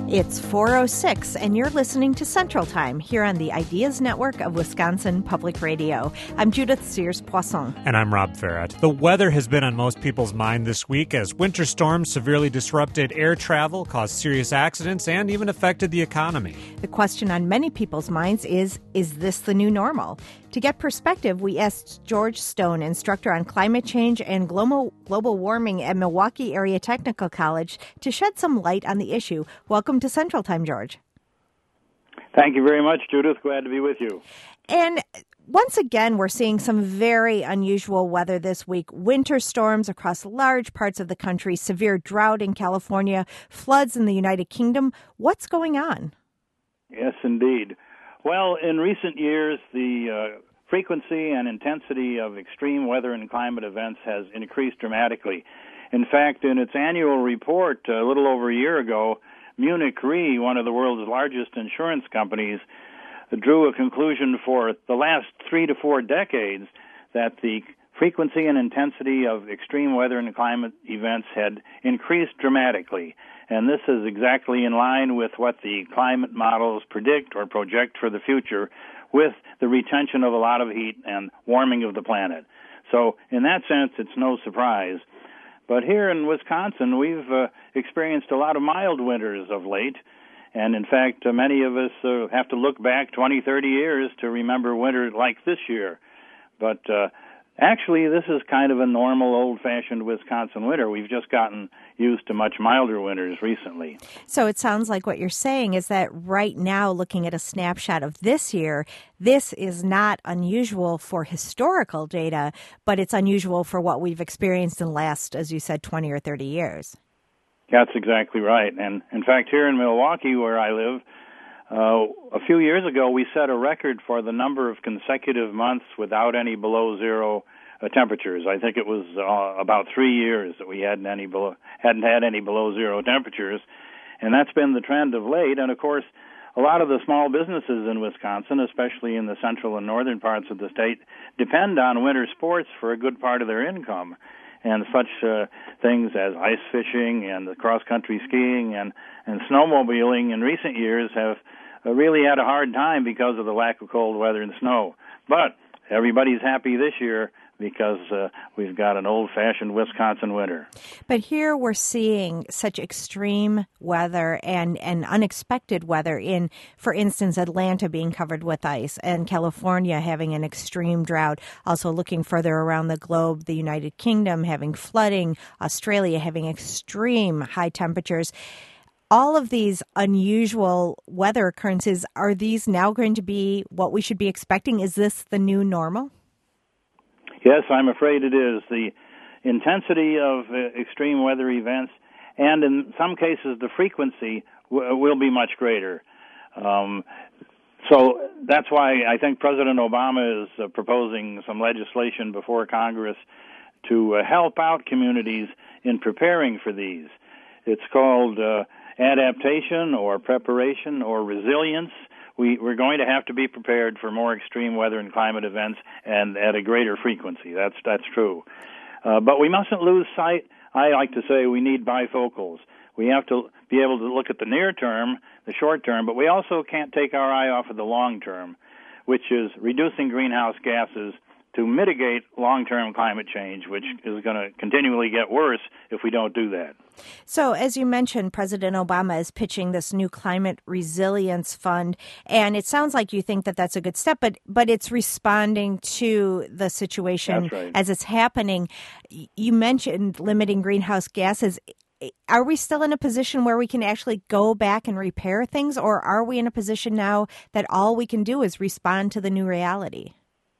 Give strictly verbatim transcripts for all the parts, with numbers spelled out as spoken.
It's four oh six, and you're listening to Central Time here on the Ideas Network of Wisconsin Public Radio. I'm Judith Sears-Poisson. And I'm Rob Farrett. The weather has been on most people's mind this week as winter storms severely disrupted air travel, caused serious accidents, and even affected the economy. The question on many people's minds is, is this the new normal? To get perspective, we asked George Stone, instructor on climate change and global global warming at Milwaukee Area Technical College, to shed some light on the issue. Welcome to Central Time, George. Thank you very much, Judith. Glad to be with you. And once again, we're seeing some very unusual weather this week. Winter storms across large parts of the country, severe drought in California, floods in the United Kingdom. What's going on? Yes, indeed. Well, in recent years, the uh, frequency and intensity of extreme weather and climate events has increased dramatically. In fact, in its annual report a little over a year ago, Munich Re, one of the world's largest insurance companies, drew a conclusion for the last three to four decades that the frequency and intensity of extreme weather and climate events had increased dramatically. And this is exactly in line with what the climate models predict or project for the future, with the retention of a lot of heat and warming of the planet. So in that sense, it's no surprise. But here in Wisconsin, we've uh, experienced a lot of mild winters of late. And in fact, uh, many of us uh, have to look back twenty, thirty years to remember winter like this year. But uh, actually, this is kind of a normal, old-fashioned Wisconsin winter. We've just gotten used to much milder winters recently. So it sounds like what you're saying is that right now, looking at a snapshot of this year, this is not unusual for historical data, but it's unusual for what we've experienced in the last, as you said, twenty or thirty years. That's exactly right. And in fact, here in Milwaukee, where I live, Uh, a few years ago, we set a record for the number of consecutive months without any below zero uh, temperatures. I think it was uh, about three years that we hadn't any below, hadn't had any below zero temperatures, and that's been the trend of late. And of course, a lot of the small businesses in Wisconsin, especially in the central and northern parts of the state, depend on winter sports for a good part of their income. And such uh, things as ice fishing and cross-country skiing and, and snowmobiling in recent years have uh, really had a hard time because of the lack of cold weather and snow. But everybody's happy this year because uh, we've got an old-fashioned Wisconsin winter. But here we're seeing such extreme weather and, and unexpected weather in, for instance, Atlanta being covered with ice and California having an extreme drought. Also looking further around the globe, the United Kingdom having flooding, Australia having extreme high temperatures. All of these unusual weather occurrences, are these now going to be what we should be expecting? Is this the new normal? Yes, I'm afraid it is. The intensity of uh, extreme weather events, and in some cases the frequency, w- will be much greater. Um, so that's why I think President Obama is uh, proposing some legislation before Congress to uh, help out communities in preparing for these. It's called uh, adaptation or preparation or resilience. We, we're going to have to be prepared for more extreme weather and climate events and at a greater frequency. That's that's true. Uh, but we mustn't lose sight. I like to say we need bifocals. We have to be able to look at the near term, the short term, but we also can't take our eye off of the long term, which is reducing greenhouse gases to mitigate long-term climate change, which is going to continually get worse if we don't do that. So, as you mentioned, President Obama is pitching this new climate resilience fund, and it sounds like you think that that's a good step, but but it's responding to the situation That's right. as it's happening. You mentioned limiting greenhouse gases. Are we still in a position where we can actually go back and repair things, or are we in a position now that all we can do is respond to the new reality?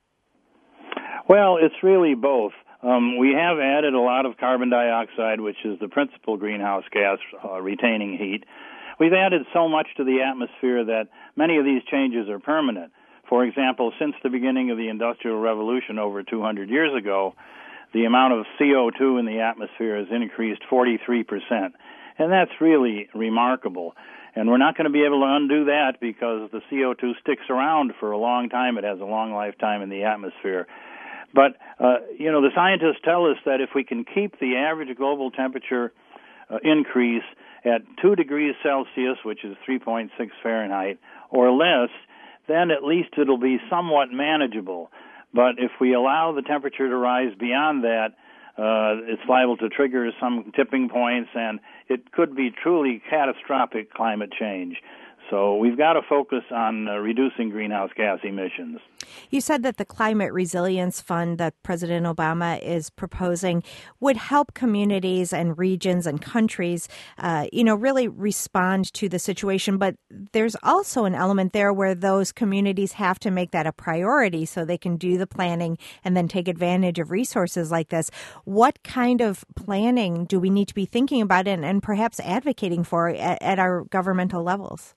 Well, it's really both. Um, we have added a lot of carbon dioxide, which is the principal greenhouse gas uh, retaining heat. We've added so much to the atmosphere that many of these changes are permanent. For example, since the beginning of the Industrial Revolution over two hundred years ago, the amount of C O two in the atmosphere has increased forty-three percent. And that's really remarkable. And we're not going to be able to undo that because the C O two sticks around for a long time. It has a long lifetime in the atmosphere. But, uh, you know, the scientists tell us that if we can keep the average global temperature uh, increase at two degrees Celsius, which is three point six Fahrenheit, or less, then at least it'll be somewhat manageable. But if we allow the temperature to rise beyond that, uh, it's liable to trigger some tipping points, and it could be truly catastrophic climate change. So we've got to focus on uh, reducing greenhouse gas emissions. You said that the Climate Resilience Fund that President Obama is proposing would help communities and regions and countries, uh, you know, really respond to the situation. But there's also an element there where those communities have to make that a priority so they can do the planning and then take advantage of resources like this. What kind of planning do we need to be thinking about and, and perhaps advocating for at, at our governmental levels?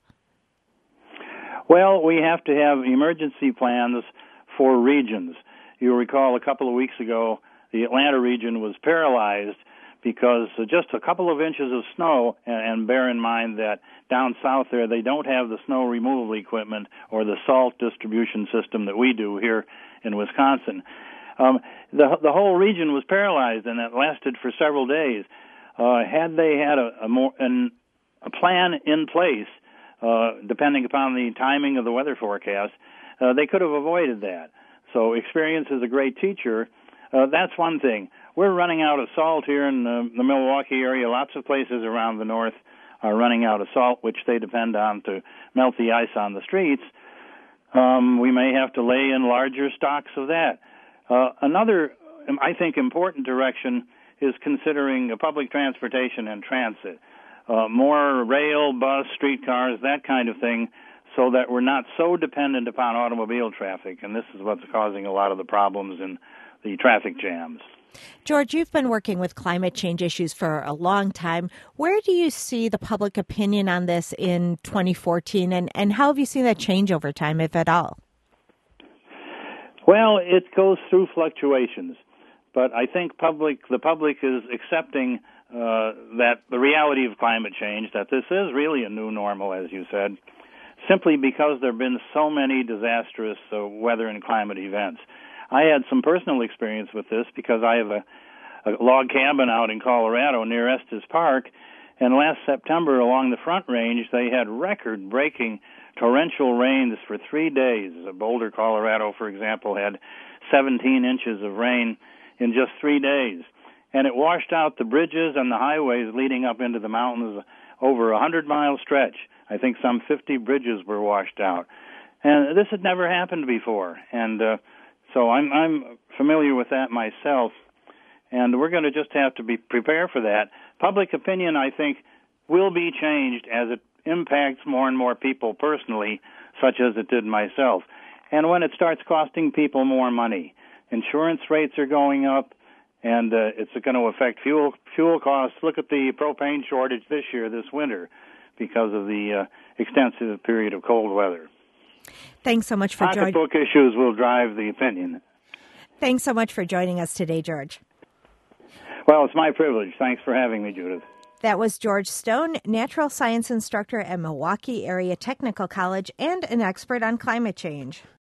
Well, we have to have emergency plans for regions. You'll recall a couple of weeks ago, the Atlanta region was paralyzed because just a couple of inches of snow, and bear in mind that down south there they don't have the snow removal equipment or the salt distribution system that we do here in Wisconsin. Um, the, the whole region was paralyzed, and it lasted for several days. Uh, had they had a, a, more, an, a plan in place, Uh, depending upon the timing of the weather forecast, uh, they could have avoided that. So experience is a great teacher. Uh, that's one thing. We're running out of salt here in the, the Milwaukee area. Lots of places around the north are running out of salt, which they depend on to melt the ice on the streets. Um, we may have to lay in larger stocks of that. Uh, another, I think, important direction is considering public transportation and transit. Uh, more rail, bus, streetcars, that kind of thing, so that we're not so dependent upon automobile traffic. And this is what's causing a lot of the problems in the traffic jams. George, you've been working with climate change issues for a long time. Where do you see the public opinion on this in twenty fourteen, and, and how have you seen that change over time, if at all? Well, it goes through fluctuations, but I think public the public is accepting Uh, that the reality of climate change, that this is really a new normal, as you said, simply because there have been so many disastrous uh, weather and climate events. I had some personal experience with this because I have a, a log cabin out in Colorado near Estes Park, and last September along the Front Range they had record-breaking torrential rains for three days. Boulder, Colorado, for example, had seventeen inches of rain in just three days. And it washed out the bridges and the highways leading up into the mountains over a hundred-mile stretch. I think some fifty bridges were washed out. And this had never happened before. And uh, so I'm, I'm familiar with that myself. And we're going to just have to be prepared for that. Public opinion, I think, will be changed as it impacts more and more people personally, such as it did myself. And when it starts costing people more money, insurance rates are going up, and uh, it's going to affect fuel fuel costs. Look at the propane shortage this year, this winter, because of the uh, extensive period of cold weather. Thanks so much for joining. Pocketbook issues will drive the opinion. Thanks so much for joining us today, George. Well, it's my privilege. Thanks for having me, Judith. That was George Stone, natural science instructor at Milwaukee Area Technical College and an expert on climate change.